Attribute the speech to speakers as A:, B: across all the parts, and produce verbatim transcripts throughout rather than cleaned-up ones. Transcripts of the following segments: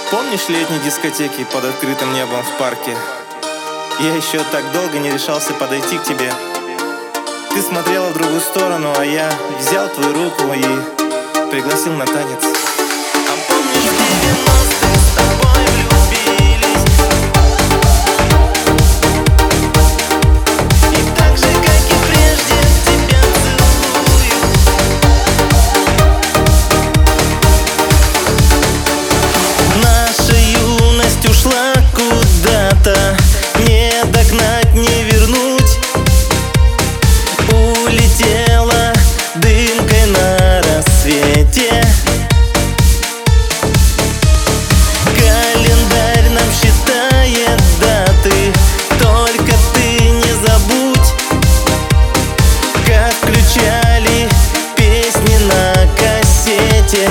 A: Помнишь летние дискотеки под открытым небом в парке? Я еще так долго не решался подойти к тебе. Ты смотрела в другую сторону, а я взял твою руку и пригласил на танец. А помнишь, в девяностых с тобой влюбились? И так же, как и прежде, тебя целую. Наша юность ушла куда-то, не догнать, не вернуть. Улетела дымкой на рассвете. Календарь нам считает даты, только ты не забудь, как включали песни на кассете.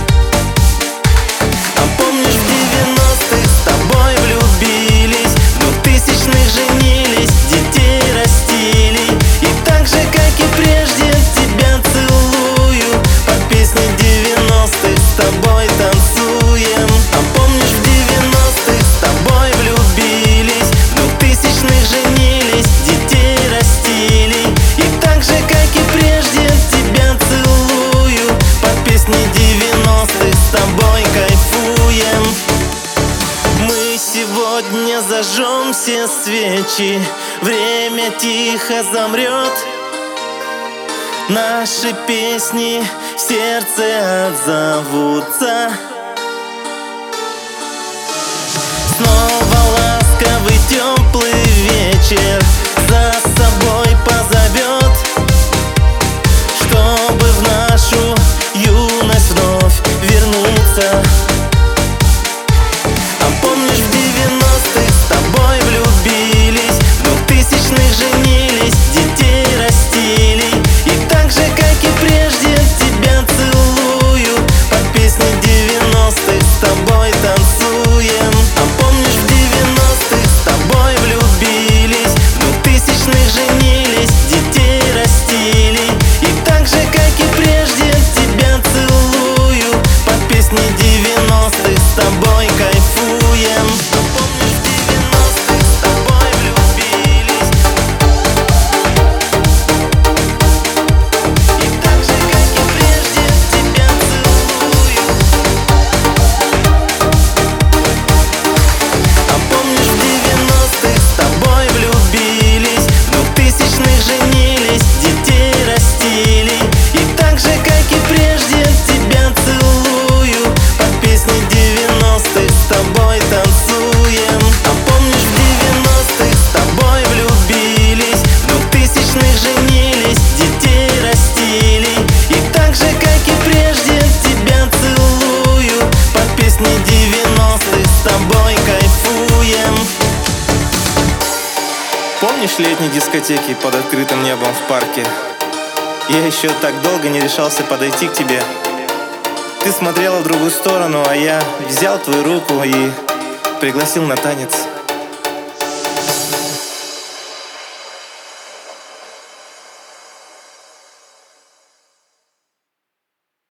A: А помнишь, в девяностых с тобой влюбились, в двухтысячных женились, детей растили. И так же, как и прежде, тебя целую, под песни девяностых с тобой танцуем. А помнишь, в девяностых с тобой влюбились, в двухтысячных женились, детей растили. И так же, как и прежде, тебя целую, под песни девяностых с тобой кайфуем. Мы сегодня зажжем все свечи, время тихо замрет. Наши песни в сердце отзовутся. Снова ласковый теплый вечер за собой позовет, чтобы в нашу юность вновь вернуться. А помнишь, в девяностых с тобой влюбились, в двухтысячных женились, детей растили. И так же, как и прежде, тебя целую, под песни девяностых с тобой танцуем. А помнишь, в девяностых с тобой влюбились, в двухтысячных женились, детей растили. И так же, как и прежде, тебя целую, под песни девяностых с тобой кайфуем. А помнишь, в девяностых с тобой влюбились, и так же, как и прежде, тебя целую. А помнишь, в девяностых с тобой влюбились, в двухтысячных женились, детей растили. И так же, как и прежде, тебя целую, под песни девяностых с тобой танцуем. А помнишь, в девяностых с тобой влюбились, в двухтысячных женились, детей растили. И так же, как и прежде, тебя целую, под песни девяностых с тобой кайфуем. Помнишь летние дискотеки под открытым небом в парке? Я еще так долго не решался подойти к тебе. Ты смотрела в другую сторону, а я взял твою руку и пригласил на танец.